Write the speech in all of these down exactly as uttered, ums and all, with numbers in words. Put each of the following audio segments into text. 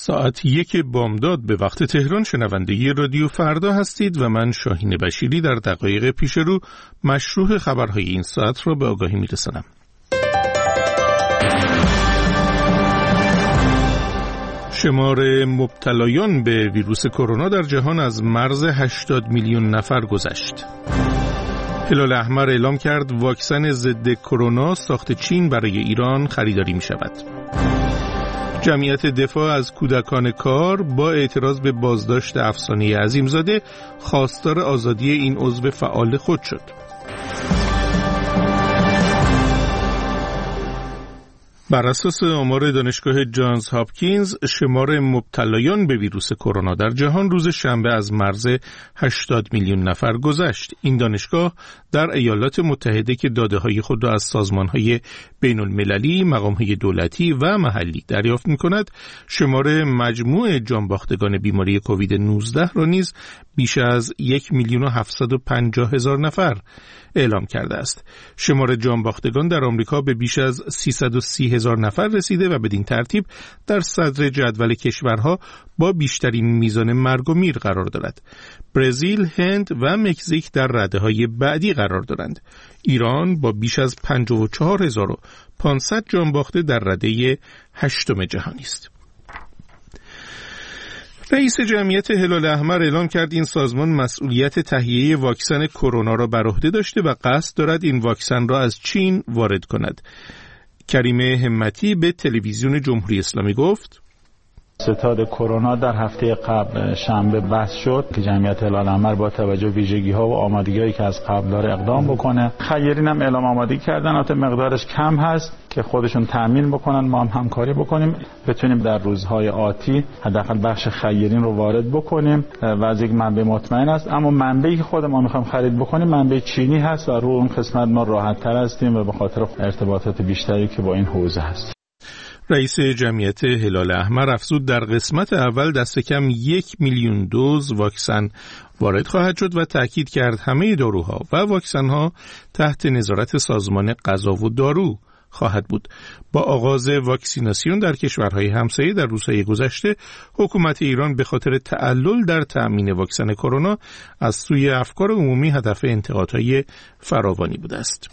ساعت یک بامداد به وقت تهران شنونده رادیو فردا هستید و من شاهین بشیری در دقایق پیش رو مشروح خبرهای این ساعت را به آگاهی میرسانم. شمار مبتلایان به ویروس کرونا در جهان از مرز هشتاد میلیون نفر گذشت. هلال احمر اعلام کرد واکسن ضد کرونا ساخت چین برای ایران خریداری می شود. جمعیت دفاع از کودکان کار با اعتراض به بازداشت افسانه عظیمزاده خواستار آزادی این عضو فعال خود شد. بر اساس آمار دانشگاه جانز هاپکینز شمار مبتلایان به ویروس کرونا در جهان روز شنبه از مرز هشتاد میلیون نفر گذشت. این دانشگاه در ایالات متحده که داده‌های خود را از سازمان‌های بین‌المللی، مقام‌های دولتی و محلی دریافت می‌کند، شمار مجموع جانباختگان بیماری کووید نوزده را نیز بیش از یک میلیون و هفتصد و پنجاه هزار نفر اعلام کرده است. شمار جانباختگان در آمریکا به بیش از سیصد و سی هزار نفر رسیده و بدین ترتیب در صدر جدول کشورها با بیشترین میزان مرگ و میر قرار دارد. برزیل، هند و مکزیک در رده‌های بعدی قرار دارند. ایران با بیش از پنجاه و چهار هزار و پانصد جانباخته در رده هشتم جهانی است. رئیس جمعیت هلال احمر اعلام کرد این سازمان مسئولیت تهیه واکسن کرونا را بر عهده داشته و قصد دارد این واکسن را از چین وارد کند. کریم همتی به تلویزیون جمهوری اسلامی گفت: ستاد کرونا در هفته قبل شنبه بحث شد که جمعیت هلال احمر با توجه به ویژگی‌ها و آمادگی‌هایی که از قبل داره اقدام بکنه. خیرین هم اعلام آمادگی کردن، البته مقدارش کم هست که خودشون تامین بکنن، ما هم همکاری بکنیم بتونیم در روزهای آتی حداقل بخش خیرین رو وارد بکنیم و از یک منبع مطمئن است. اما منبعی که خود ما می‌خوایم خرید بکنیم منبع چینی هست و رو اون قسمت ما راحت‌تر هستیم و به خاطر ارتباطات بیشتری که با این حوزه هست. رئیس جمعیت هلال احمر افزود در قسمت اول دست کم یک میلیون دوز واکسن وارد خواهد شد و تأکید کرد همه داروها و واکسن‌ها تحت نظارت سازمان غذا و دارو خواهد بود. با آغاز واکسیناسیون در کشورهای همسایه در روزهای گذشته، حکومت ایران به خاطر تعلل در تأمین واکسن کرونا از سوی افکار عمومی هدف انتقادهای فراوانی بوده است.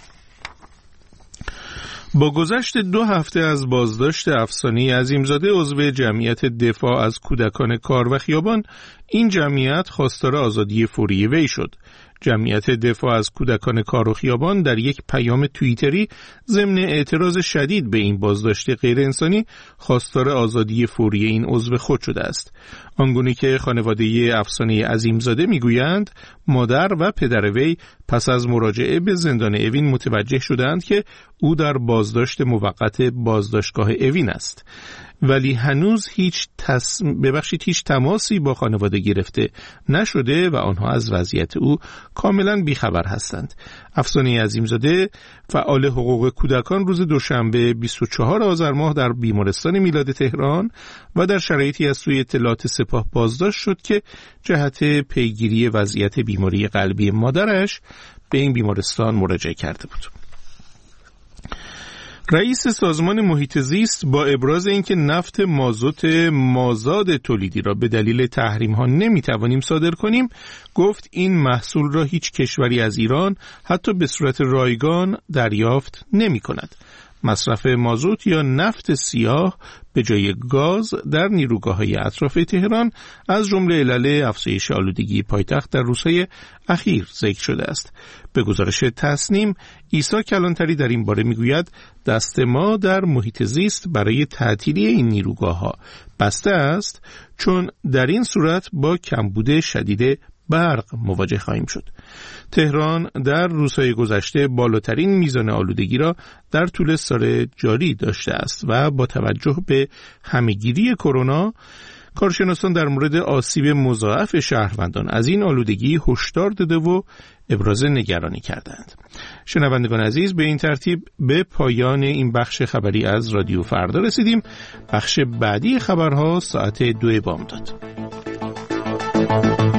با گذشت دو هفته از بازداشت افسانه عظیمزاده عضو جمعیت دفاع از کودکان کار و خیابان، این جمعیت خواستار آزادی فوری وی شد. جمعیت دفاع از کودکان کار و خیابان در یک پیام توییتری ضمن اعتراض شدید به این بازداشت غیر انسانی خواستار آزادی فوری این عضو خود شده است. آنگونه که خانواده افسانه عظیمزاده میگویند مادر و پدر وی پس از مراجعه به زندان اوین متوجه شدند که او در بازداشت موقت بازداشتگاه اوین است، ولی هنوز هیچ تس... ببخشید هیچ تماسی با خانواده گرفته نشده و آنها از وضعیت او کاملا بیخبر هستند. افسانه عظیمزاده فعال حقوق کودکان روز دوشنبه بیست و چهارم آذر ماه در بیمارستان میلاد تهران و در شرایطی از سوی اطلاعات سپاه بازداشت شد که جهت پیگیری وضعیت بیماری قلبی مادرش به این بیمارستان مراجعه کرده بود. رئیس سازمان محیط زیست با ابراز اینکه نفت مازوت مازاد تولیدی را به دلیل تحریم ها نمی توانیم صادر کنیم، گفت این محصول را هیچ کشوری از ایران حتی به صورت رایگان دریافت نمی کند. مصرف مازوت یا نفت سیاه به جای گاز در نیروگاه‌های اطراف تهران از جمله علل افزایش آلودگی پایتخت در روزهای اخیر ذکر شده است. به گزارش تصنیم، عیسی کلانتری در این باره میگوید دست ما در محیط زیست برای تعطیلی این نیروگاه‌ها بسته است، چون در این صورت با کمبود شدید برق مواجه خواهیم شد. تهران در روزهای گذشته بالاترین میزان آلودگی را در طول سال جاری داشته است و با توجه به همهگیری کرونا، کارشناسان در مورد آسیب مضاعف شهروندان از این آلودگی هشدار داده و ابراز نگرانی کردند. شنوندگان عزیز، به این ترتیب به پایان این بخش خبری از رادیو فردا رسیدیم. بخش بعدی خبرها ساعت دو بامداد.